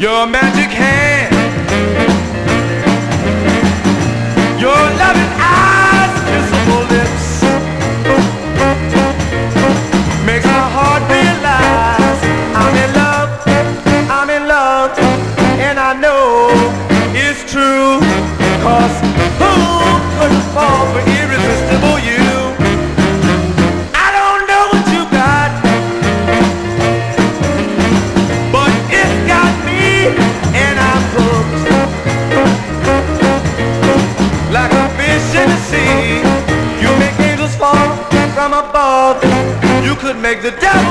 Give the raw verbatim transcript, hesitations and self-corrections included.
Your magic hand, your loving eyes, kissable lips, makes my heart realize I'm in love, I'm in love, and I know it's true. Cause who couldn't fall for irresistible you? I don't know what you got, but it's got me, and I'm hooked. Like a fish in the sea, you make angels fall from above. You could make the devil